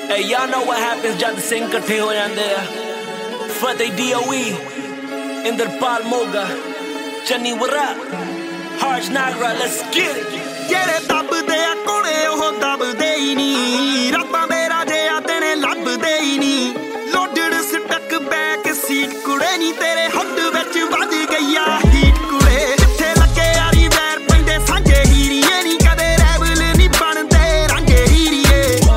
Hey, y'all know what happens ਜਦ ਸਿੰਘ ਇਕੱਠੇ ਹੋ ਜਾਂਦੇ ਆ ਫਤਿਹ DOE Inderpal Moga Channi ਵਰਾ ਹਾਰਜ Nagra let's get it ਜਿਹੜੇ ਦੱਬਦੇ ਆ ਕੋਲੇ ਉਹ ਦੱਬਦੇ ਹੀ ਨਹੀਂ